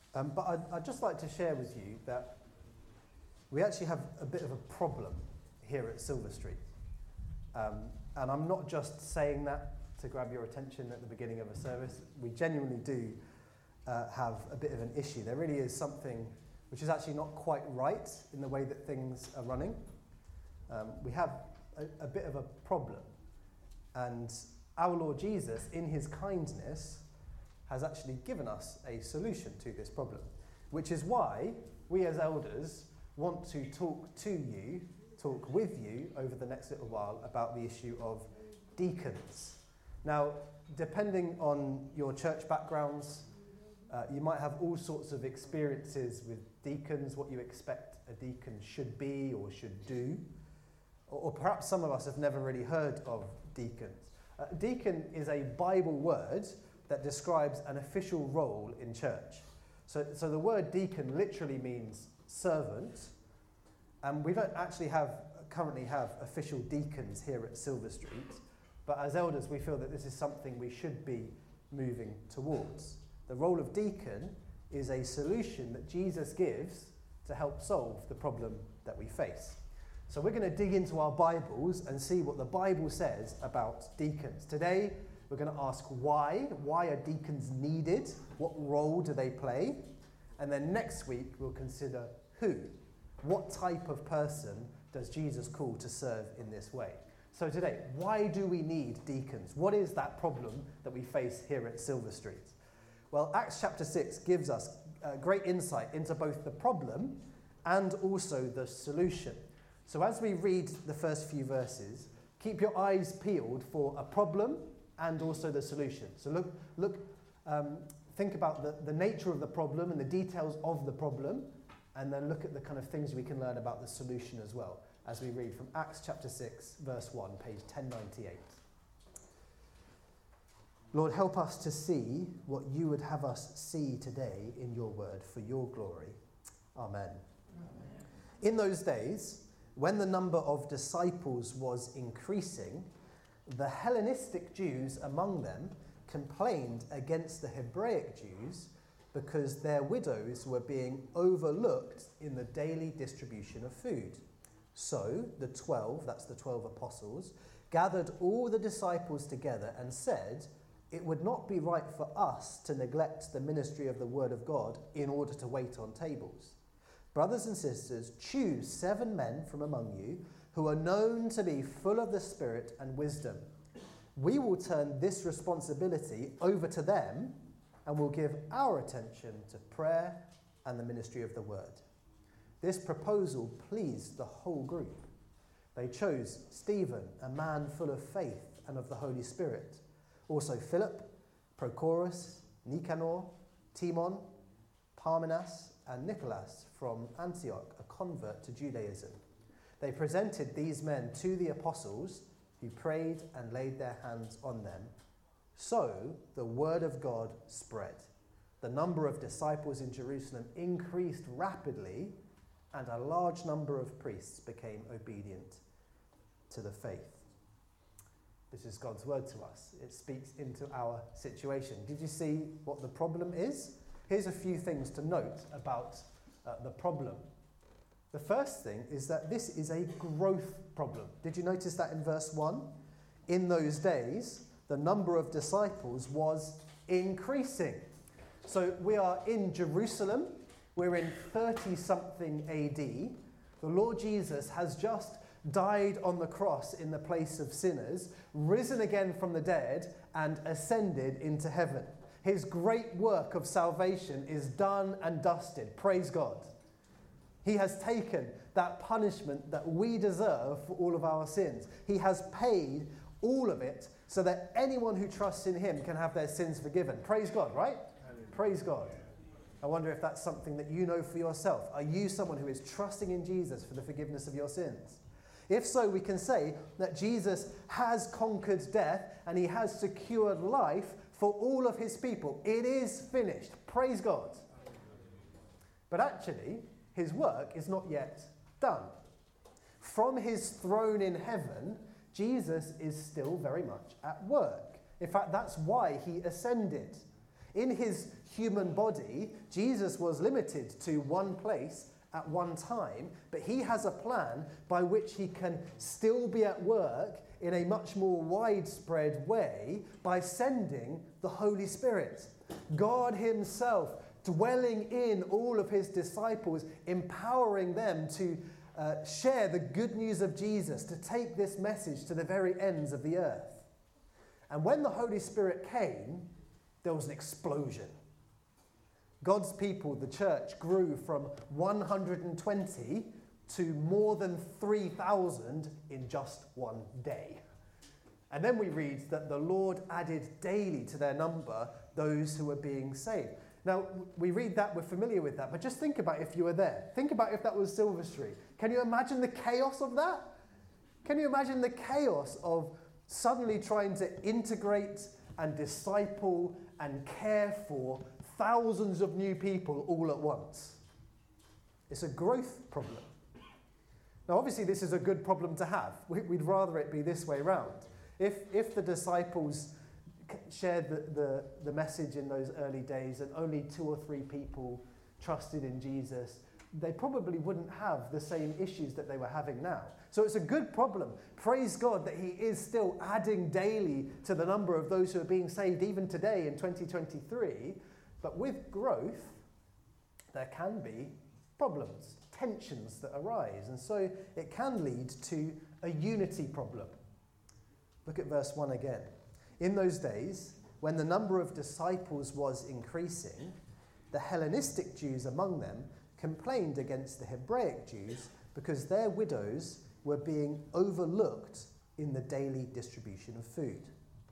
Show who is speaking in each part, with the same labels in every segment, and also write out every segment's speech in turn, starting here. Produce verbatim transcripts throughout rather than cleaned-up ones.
Speaker 1: Um, but I'd, I'd just like to share with you that we actually have a bit of a problem here at Silver Street. Um, and I'm not just saying that to grab your attention at the beginning of a service. We genuinely do uh, have a bit of an issue. There really is something which is actually not quite right in the way that things are running. Um, we have a, a bit of a problem. And our Lord Jesus, in his kindness, has actually given us a solution to this problem, which is why we as elders want to talk to you, talk with you over the next little while about the issue of deacons. Now, depending on your church backgrounds, uh, you might have all sorts of experiences with deacons, what you expect a deacon should be or should do, or, or perhaps some of us have never really heard of deacons. Uh, deacon is a Bible word that describes an official role in church. So, so the word deacon literally means servant, and we don't actually have currently have official deacons here at Silver Street, but as elders we feel that this is something we should be moving towards. The role of deacon is a solution that Jesus gives to help solve the problem that we face. So we're going to dig into our Bibles and see what the Bible says about deacons. Today we're going to ask why. Why are deacons needed? What role do they play? And then next week we'll consider who. What type of person does Jesus call to serve in this way? So today, why do we need deacons? What is that problem that we face here at Silver Street? Well, Acts chapter six gives us uh, great insight into both the problem and also the solution. So as we read the first few verses, keep your eyes peeled for a problem and also the solution. So look, look, um, think about the, the nature of the problem and the details of the problem, and then look at the kind of things we can learn about the solution as well, as we read from Acts chapter six, verse one, page ten ninety-eight. Lord, help us to see what you would have us see today in your word for your glory. Amen. Amen. In those days, when the number of disciples was increasing, the Hellenistic Jews among them complained against the Hebraic Jews because their widows were being overlooked in the daily distribution of food. So the twelve, that's the twelve apostles, gathered all the disciples together and said, "It would not be right for us to neglect the ministry of the word of God in order to wait on tables. Brothers and sisters, choose seven men from among you who are known to be full of the Spirit and wisdom. We will turn this responsibility over to them and will give our attention to prayer and the ministry of the word." This proposal pleased the whole group. They chose Stephen, a man full of faith and of the Holy Spirit, also Philip, Prochorus, Nicanor, Timon, Parmenas, and Nicholas from Antioch, a convert to Judaism. They presented these men to the apostles, who prayed and laid their hands on them. So the word of God spread. The number of disciples in Jerusalem increased rapidly, and a large number of priests became obedient to the faith. This is God's word to us. It speaks into our situation. Did you see what the problem is? Here's a few things to note about uh, the problem. The first thing is that this is a growth problem. Did you notice that in verse one? In those days, the number of disciples was increasing. So we are in Jerusalem. We're in thirty-something A D. The Lord Jesus has just died on the cross in the place of sinners, risen again from the dead, and ascended into heaven. His great work of salvation is done and dusted. Praise God. He has taken that punishment that we deserve for all of our sins. He has paid all of it so that anyone who trusts in him can have their sins forgiven. Praise God, right? Hallelujah. Praise God. I wonder if that's something that you know for yourself. Are you someone who is trusting in Jesus for the forgiveness of your sins? If so, we can say that Jesus has conquered death and he has secured life for all of his people. It is finished. Praise God. But actually, his work is not yet done. From his throne in heaven, Jesus is still very much at work. In fact, that's why he ascended. In his human body, Jesus was limited to one place at one time, but he has a plan by which he can still be at work in a much more widespread way by sending the Holy Spirit. God himself dwelling in all of his disciples, empowering them to uh, share the good news of Jesus, to take this message to the very ends of the earth. And when the Holy Spirit came, there was an explosion. God's people, the church, grew from one hundred twenty to more than three thousand in just one day. And then we read that the Lord added daily to their number those who were being saved. Now, we read that, we're familiar with that, but just think about if you were there. Think about if that was Silver Street. Can you imagine the chaos of that? Can you imagine the chaos of suddenly trying to integrate and disciple and care for thousands of new people all at once? It's a growth problem. Now, obviously, this is a good problem to have. We'd rather it be this way round. If, if the disciples shared the, the, the message in those early days and only two or three people trusted in Jesus, they probably wouldn't have the same issues that they were having now. So it's a good problem. Praise God that he is still adding daily to the number of those who are being saved even today in twenty twenty-three. But with growth, there can be problems, tensions that arise. And so it can lead to a unity problem. Look at verse one again. In those days, when the number of disciples was increasing, the Hellenistic Jews among them complained against the Hebraic Jews because their widows were being overlooked in the daily distribution of food.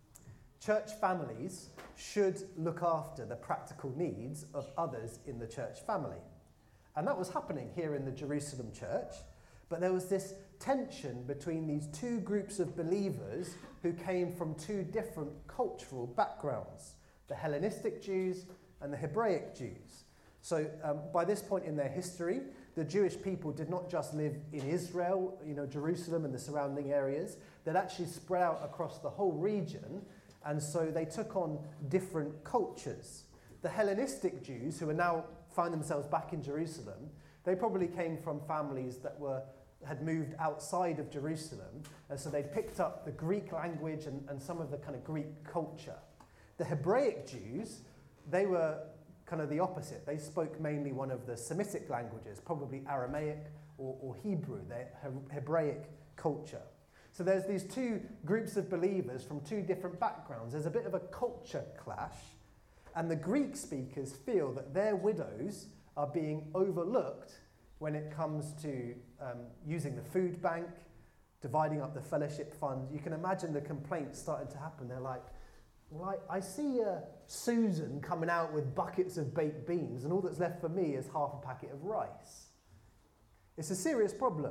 Speaker 1: Church families should look after the practical needs of others in the church family. And that was happening here in the Jerusalem church, but there was this tension between these two groups of believers who came from two different cultural backgrounds, the Hellenistic Jews and the Hebraic Jews. So um, by this point in their history, the Jewish people did not just live in Israel, you know, Jerusalem and the surrounding areas. They'd actually spread out across the whole region, and so they took on different cultures. The Hellenistic Jews, who are now find themselves back in Jerusalem, they probably came from families that were had moved outside of Jerusalem, and so they'd picked up the Greek language and, and some of the kind of Greek culture. The Hebraic Jews, they were kind of the opposite. They spoke mainly one of the Semitic languages, probably Aramaic or, or Hebrew, their Hebraic culture. So there's these two groups of believers from two different backgrounds. There's a bit of a culture clash, and the Greek speakers feel that their widows are being overlooked when it comes to um, using the food bank, dividing up the fellowship fund. You can imagine the complaints starting to happen. They're like, well, I, I see uh, Susan coming out with buckets of baked beans, and all that's left for me is half a packet of rice. It's a serious problem.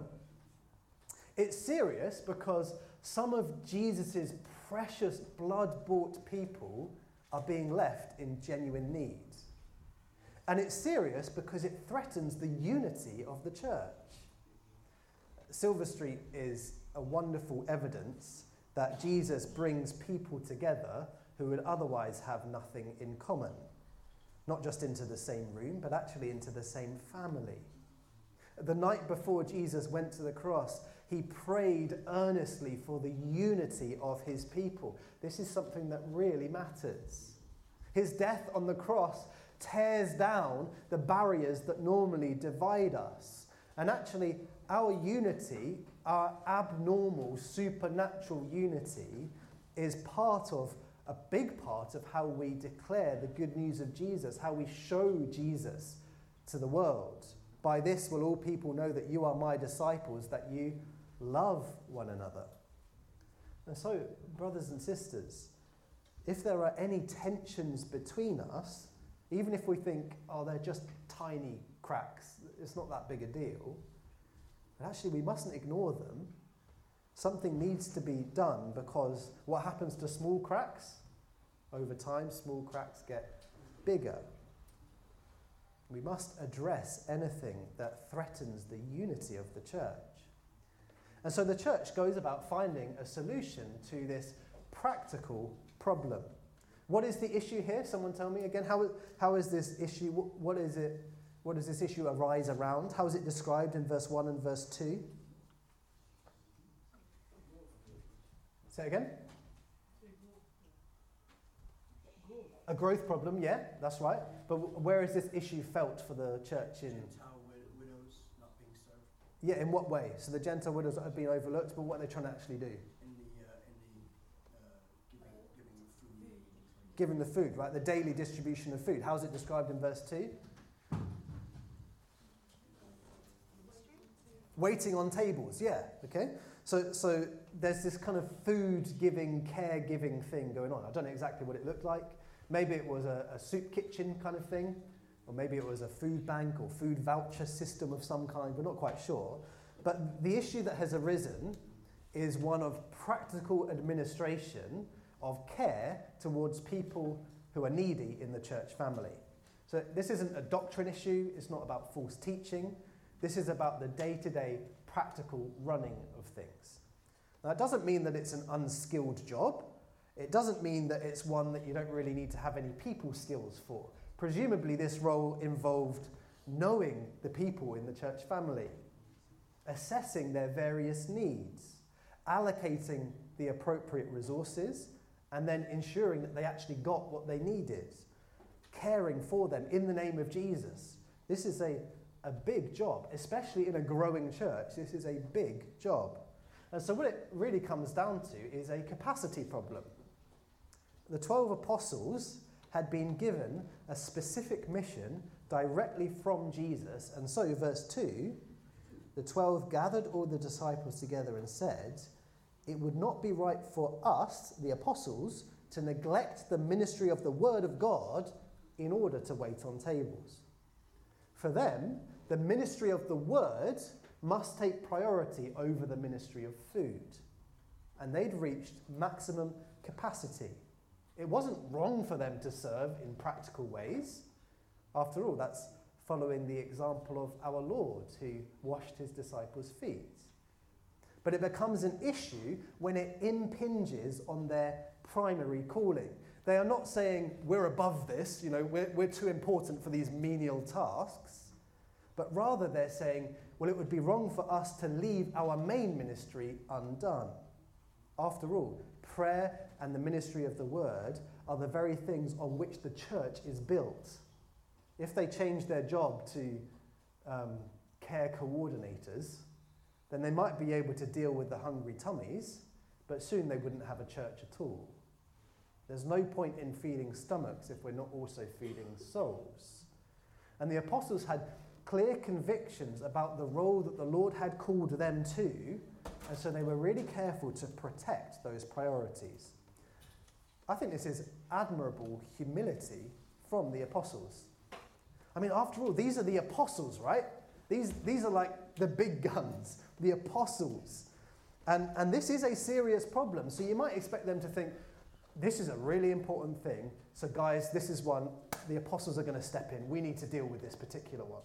Speaker 1: It's serious because some of Jesus' precious blood-bought people are being left in genuine need. And it's serious because it threatens the unity of the church. Silver Street is a wonderful evidence that Jesus brings people together who would otherwise have nothing in common. Not just into the same room, but actually into the same family. The night before Jesus went to the cross, he prayed earnestly for the unity of his people. This is something that really matters. His death on the cross tears down the barriers that normally divide us. And actually, our unity, our abnormal, supernatural unity, is part of, a big part of how we declare the good news of Jesus, how we show Jesus to the world. By this will all people know that you are my disciples, that you love one another. And so, brothers and sisters, if there are any tensions between us, even if we think, oh, they're just tiny cracks, it's not that big a deal, but actually we mustn't ignore them. Something needs to be done, because what happens to small cracks? Over time, small cracks get bigger. We must address anything that threatens the unity of the church. And so the church goes about finding a solution to this practical problem. What is the issue here? Someone tell me again. How, how is this issue, what, what is it, what does this issue arise around? How is it described in verse one and verse two? Say it again. A growth problem, yeah, that's right. But w- where is this issue felt for the church in?
Speaker 2: Gentile widows not being served.
Speaker 1: Yeah, in what way? So the Gentile widows are being overlooked, but what are they trying to actually do?
Speaker 2: In the uh, in the uh, giving giving the food.
Speaker 1: Giving the food, right? The daily distribution of food. How's it described in verse two? Waiting on tables, yeah, okay. So so there's this kind of food-giving, care-giving thing going on. I don't know exactly what it looked like. Maybe it was a, a soup kitchen kind of thing, or maybe it was a food bank or food voucher system of some kind. We're not quite sure. But the issue that has arisen is one of practical administration of care towards people who are needy in the church family. So this isn't a doctrine issue. It's not about false teaching. This is about the day-to-day practical running of things. Now, it doesn't mean that it's an unskilled job. It doesn't mean that it's one that you don't really need to have any people skills for. Presumably, this role involved knowing the people in the church family, assessing their various needs, allocating the appropriate resources, and then ensuring that they actually got what they needed, caring for them in the name of Jesus. This is a, a big job, especially in a growing church. This is a big job. And so what it really comes down to is a capacity problem. The twelve apostles had been given a specific mission directly from Jesus. And so, verse two, the twelve gathered all the disciples together and said, "It would not be right for us, the apostles, to neglect the ministry of the word of God in order to wait on tables." For them, the ministry of the word must take priority over the ministry of food. And they'd reached maximum capacity. It wasn't wrong for them to serve in practical ways. After all, that's following the example of our Lord, who washed his disciples' feet. But it becomes an issue when it impinges on their primary calling. They are not saying, we're above this, you know, we're, we're too important for these menial tasks. But rather they're saying, well, it would be wrong for us to leave our main ministry undone. After all, prayer and the ministry of the word are the very things on which the church is built. If they change their job to um, care coordinators, then they might be able to deal with the hungry tummies, but soon they wouldn't have a church at all. There's no point in feeding stomachs if we're not also feeding souls. And the apostles had clear convictions about the role that the Lord had called them to, and so they were really careful to protect those priorities. I think this is admirable humility from the apostles. I mean, after all, these are the apostles, right? These, these are like the big guns, the apostles. And, and this is a serious problem. So you might expect them to think, this is a really important thing. So guys, this is one, the apostles are going to step in. We need to deal with this particular one.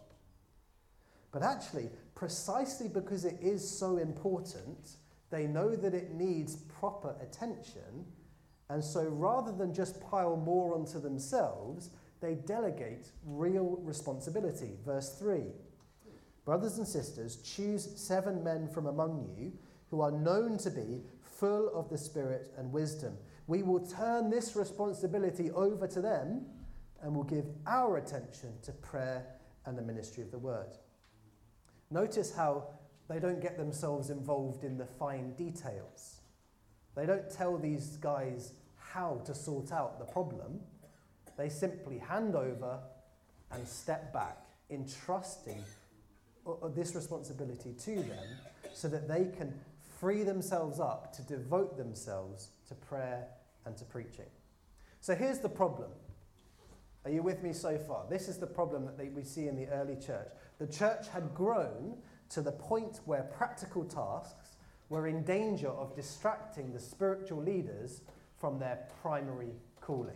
Speaker 1: But actually, precisely because it is so important, they know that it needs proper attention. And so rather than just pile more onto themselves, they delegate real responsibility. Verse three, "Brothers and sisters, choose seven men from among you who are known to be full of the Spirit and wisdom. We will turn this responsibility over to them and will give our attention to prayer and the ministry of the word." Notice how they don't get themselves involved in the fine details. They don't tell these guys how to sort out the problem. They simply hand over and step back, entrusting this responsibility to them so that they can free themselves up to devote themselves to prayer and to preaching. So here's the problem. Are you with me so far? This is the problem that they, we see in the early church. The church had grown to the point where practical tasks were in danger of distracting the spiritual leaders from their primary calling.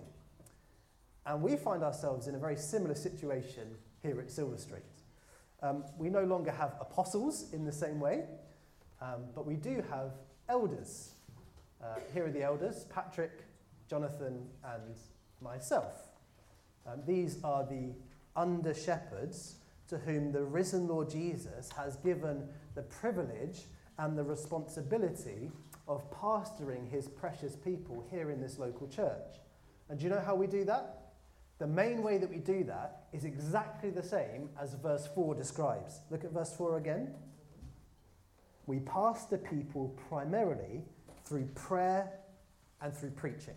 Speaker 1: And we find ourselves in a very similar situation here at Silver Street. Um, we no longer have apostles in the same way, um, but we do have elders. Uh, here are the elders, Patrick, Jonathan, and myself. Um, these are the under-shepherds to whom the risen Lord Jesus has given the privilege and the responsibility of pastoring his precious people here in this local church. And do you know how we do that? The main way that we do that is exactly the same as verse four describes. Look at verse four again. We pastor people primarily through prayer and through preaching.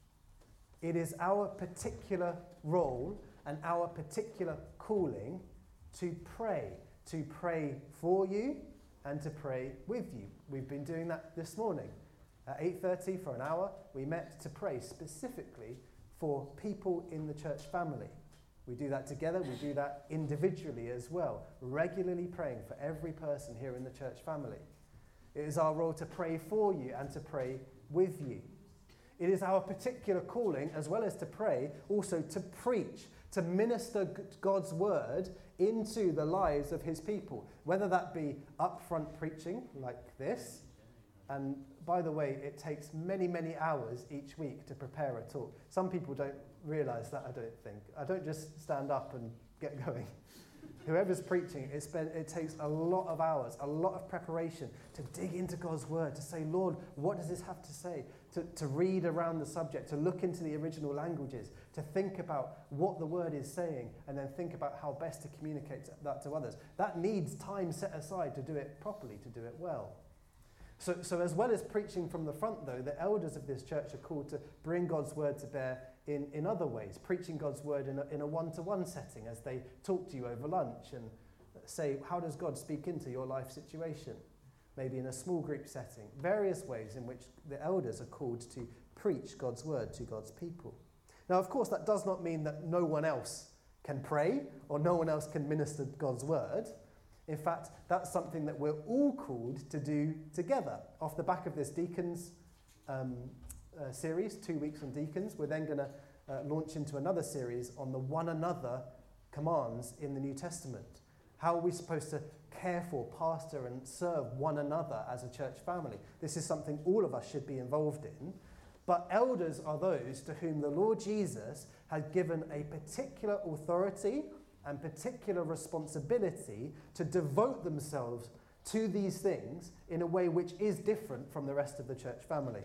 Speaker 1: It is our particular role and our particular calling to pray, to pray for you and to pray with you. We've been doing that this morning. At eight thirty for an hour, we met to pray specifically for people in the church family. We do that together, we do that individually as well, regularly praying for every person here in the church family. It is our role to pray for you and to pray with you. It is our particular calling, as well as to pray, also to preach, to minister God's word into the lives of his people, whether that be upfront preaching like this. And by the way, it takes many, many hours each week to prepare a talk. Some people don't realise that, I don't think. I don't just stand up and get going. Whoever's preaching, it, spend, it takes a lot of hours, a lot of preparation to dig into God's word, to say, Lord, what does this have to say? To, to read around the subject, to look into the original languages, to think about what the word is saying, and then think about how best to communicate that to others. That needs time set aside to do it properly, to do it well. So, so as well as preaching from the front, though, the elders of this church are called to bring God's word to bear in, in other ways, preaching God's word in a, in a one-to-one setting as they talk to you over lunch and say, how does God speak into your life situation? Maybe in a small group setting, various ways in which the elders are called to preach God's word to God's people. Now, of course, that does not mean that no one else can pray or no one else can minister God's word. In fact, that's something that we're all called to do together. Off the back of this deacons um, uh, series, two weeks on deacons, we're then going to uh, launch into another series on the one another commands in the New Testament. How are we supposed to care for, pastor and serve one another as a church family? This is something all of us should be involved in. But elders are those to whom the Lord Jesus has given a particular authority and particular responsibility to devote themselves to these things in a way which is different from the rest of the church family.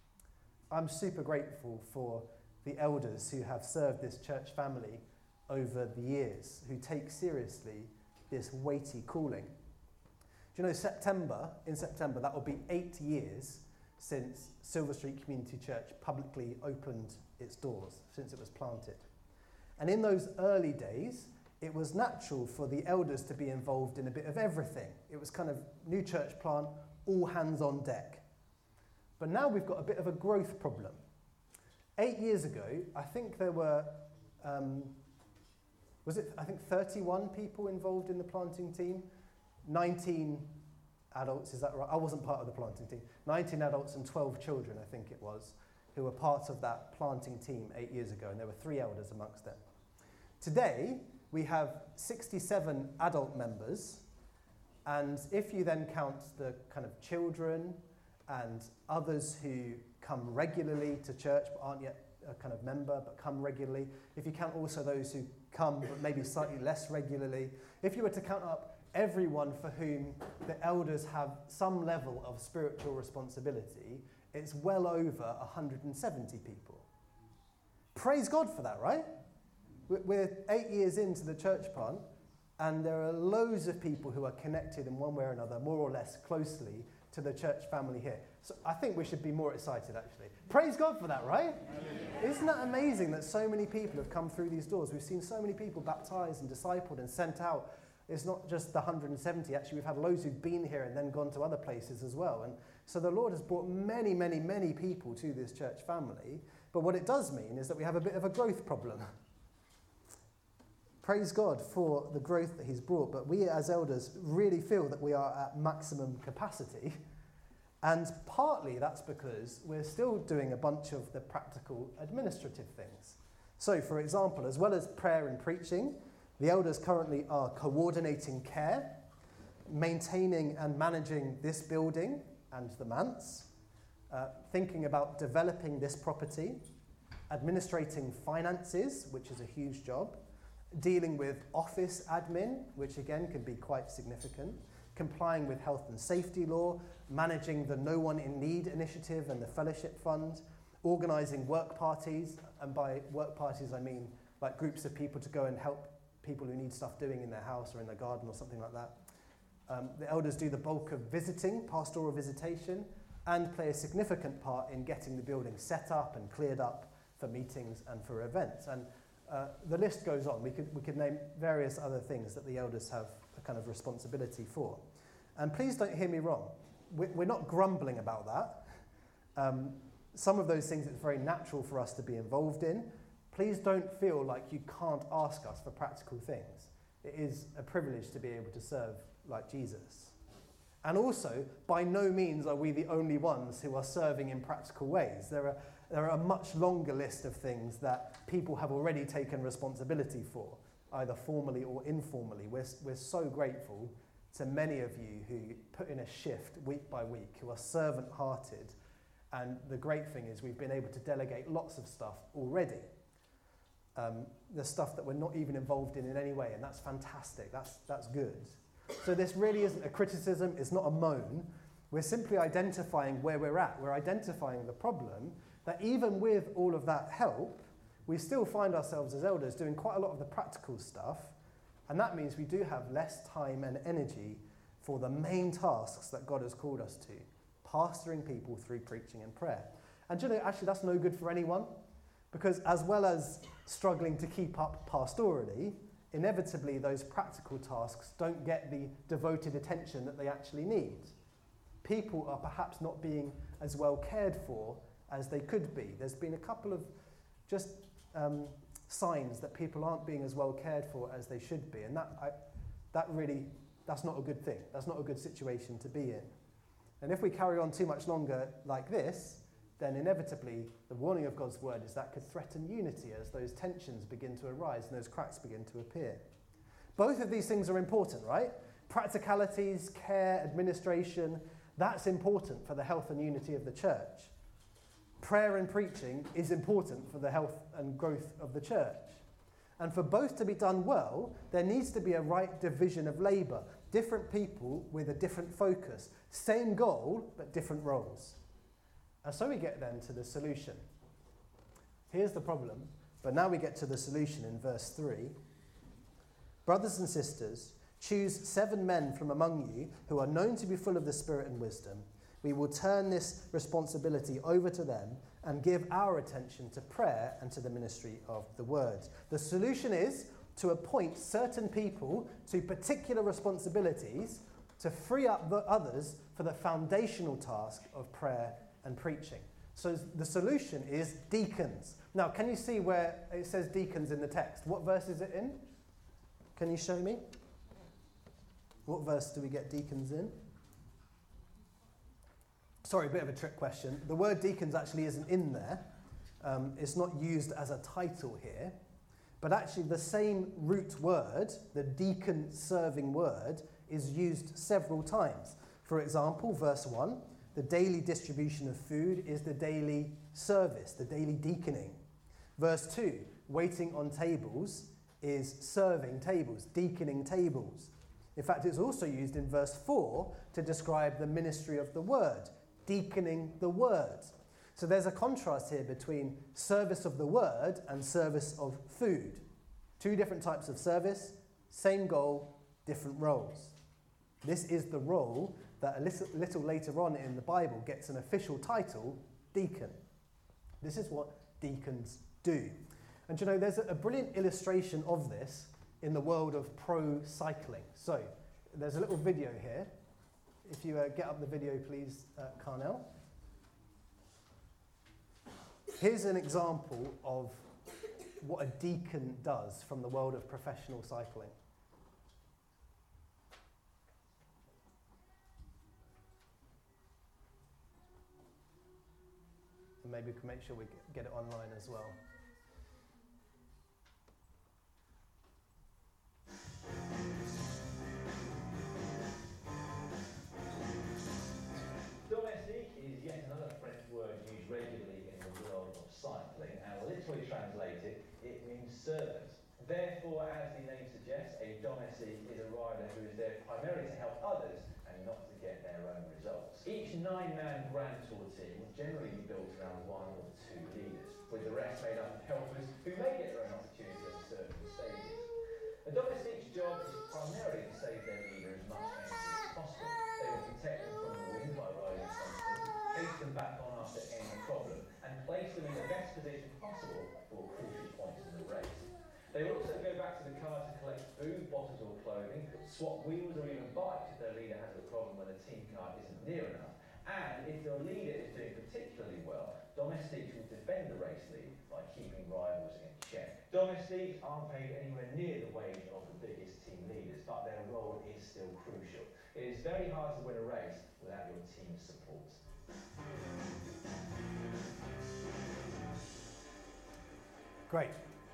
Speaker 1: I'm super grateful for the elders who have served this church family over the years, who take seriously this weighty calling. Do you know, September, in September, that will be eight years since Silver Street Community Church publicly opened its doors, since it was planted. And in those early days, it was natural for the elders to be involved in a bit of everything. It was kind of new church plant, all hands on deck. But now we've got a bit of a growth problem. Eight years ago, I think there were, um, was it, I think thirty-one people involved in the planting team, nineteen adults, is that right? I wasn't part of the planting team. nineteen adults and twelve children, I think it was, who were part of that planting team eight years ago, and there were three elders amongst them. Today, we have sixty-seven adult members, and if you then count the kind of children and others who come regularly to church but aren't yet a kind of member but come regularly, if you count also those who come but maybe slightly less regularly, if you were to count up everyone for whom the elders have some level of spiritual responsibility, it's well over one hundred seventy people. Praise God for that, right? We're eight years into the church plant, and there are loads of people who are connected in one way or another, more or less closely, to the church family here. So I think we should be more excited, actually. Praise God for that, right? Yeah. Isn't that amazing that so many people have come through these doors? We've seen so many people baptized and discipled and sent out. It's not just the one hundred seventy. Actually, we've had loads who've been here and then gone to other places as well. And so the Lord has brought many, many, many people to this church family. But what it does mean is that we have a bit of a growth problem. Praise God for the growth that he's brought, but we as elders really feel that we are at maximum capacity. And partly that's because we're still doing a bunch of the practical administrative things. So, for example, as well as prayer and preaching, the elders currently are coordinating care, maintaining and managing this building and the manse, uh, thinking about developing this property, administrating finances, which is a huge job, dealing with office admin, which again can be quite significant, complying with health and safety law, managing the No One in Need initiative and the Fellowship Fund, organising work parties, and by work parties I mean like groups of people to go and help people who need stuff doing in their house or in their garden or something like that. Um, the elders do the bulk of visiting, pastoral visitation, and play a significant part in getting the building set up and cleared up for meetings and for events. And uh, the list goes on. We could, we could name various other things that the elders have a kind of responsibility for. And please don't hear me wrong. We're, we're not grumbling about that. Um, some of those things it's very natural for us to be involved in. Please don't feel like you can't ask us for practical things. It is a privilege to be able to serve like Jesus. And also, by no means are we the only ones who are serving in practical ways. There are, there are a much longer list of things that people have already taken responsibility for, either formally or informally. We're, we're so grateful to many of you who put in a shift week by week, who are servant-hearted. And the great thing is we've been able to delegate lots of stuff already. Um, the stuff that we're not even involved in in any way, and that's fantastic. That's, that's good. So this really isn't a criticism, it's not a moan. We're simply identifying where we're at. We're identifying the problem, that even with all of that help, we still find ourselves as elders doing quite a lot of the practical stuff, and that means we do have less time and energy for the main tasks that God has called us to, pastoring people through preaching and prayer. And do you know, actually that's no good for anyone, because as well as struggling to keep up pastorally, inevitably those practical tasks don't get the devoted attention that they actually need. People are perhaps not being as well cared for as they could be. There's been a couple of just um, signs that people aren't being as well cared for as they should be, and that I, that really, that's not a good thing. That's not a good situation to be in. And if we carry on too much longer like this, then inevitably the warning of God's word is that could threaten unity as those tensions begin to arise and those cracks begin to appear. Both of these things are important, right? Practicalities, care, administration, that's important for the health and unity of the church. Prayer and preaching is important for the health and growth of the church. And for both to be done well, there needs to be a right division of labour. Different people with a different focus. Same goal, but different roles. And so we get then to the solution. Here's the problem, but now we get to the solution in verse three. Brothers and sisters, choose seven men from among you who are known to be full of the Spirit and wisdom. We will turn this responsibility over to them and give our attention to prayer and to the ministry of the word. The solution is to appoint certain people to particular responsibilities to free up the others for the foundational task of prayer and preaching. So the solution is deacons. Now, can you see where it says deacons in the text? What verse is it in? Can you show me? What verse do we get deacons in? Sorry, a bit of a trick question. The word deacons actually isn't in there. Um, it's not used as a title here. But actually the same root word, the deacon serving word, is used several times. For example, verse one, the daily distribution of food is the daily service, the daily deaconing. Verse two, waiting on tables is serving tables, deaconing tables. In fact, it's also used in verse four to describe the ministry of the word, deaconing the word. So there's a contrast here between service of the word and service of food. Two different types of service, same goal, different roles. This is the role that a little, little later on in the Bible gets an official title, deacon. This is what deacons do. And you know, there's a, a brilliant illustration of this in the world of pro cycling. So, there's a little video here. If you uh, get up the video, please, uh, Carnell. Here's an example of what a deacon does from the world of professional cycling. And maybe we can make sure we get it online as well.
Speaker 3: Domestique is yet another French word used regularly in the world of cycling, and a little Therefore, as the name suggests, a domestique is a rider who is there primarily to help others and not to get their own results. Each nine-man Grand Tour team will generally be built around one or two leaders, with the rest made up of helpers who may get their own opportunity on certain stages. A domestique's job is primarily to save their leader as much energy as possible. They will protect them from the wind by riding constantly, chase them back on after any problem, and place them in the best position possible for crucial points in the race. They will also go back to the car to collect food, bottles or clothing, swap wheels or even bikes if their leader has a problem when the team car isn't near enough. And if their leader is doing particularly well, domestiques will defend the race lead by keeping rivals in check. Domestiques aren't paid anywhere near the wage of the biggest team leaders, but their role is still crucial. It is very hard to win a race without your team's support.
Speaker 1: Great.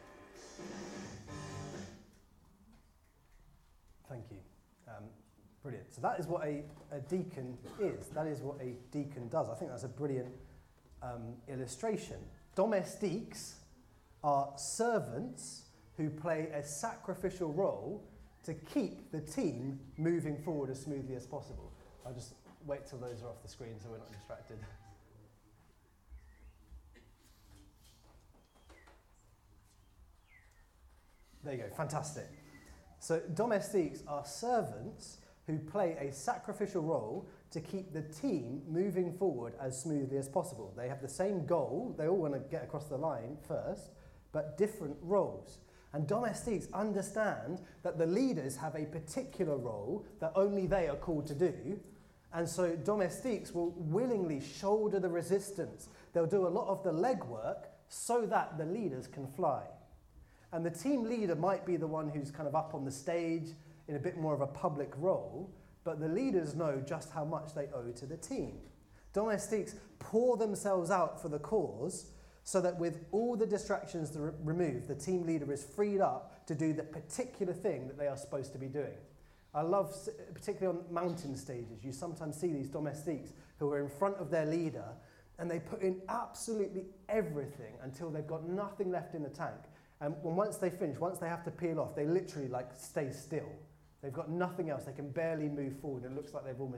Speaker 1: Thank you. Um, brilliant. So that is what a, a deacon is. That is what a deacon does. I think that's a brilliant um, illustration. Domestiques are servants who play a sacrificial role to keep the team moving forward as smoothly as possible. I'll just wait till those are off the screen so we're not distracted. There you go, fantastic. So domestiques are servants who play a sacrificial role to keep the team moving forward as smoothly as possible. They have the same goal, they all want to get across the line first, but different roles. And domestiques understand that the leaders have a particular role that only they are called to do, and so domestiques will willingly shoulder the resistance. They'll do a lot of the legwork so that the leaders can fly. And the team leader might be the one who's kind of up on the stage in a bit more of a public role, but the leaders know just how much they owe to the team. Domestiques pour themselves out for the cause so that with all the distractions re- removed, the team leader is freed up to do the particular thing that they are supposed to be doing. I love, particularly on mountain stages, you sometimes see these domestiques who are in front of their leader and they put in absolutely everything until they've got nothing left in the tank. And once they finish, once they have to peel off, they literally like stay still. They've got nothing else. They can barely move forward. It looks like they've almost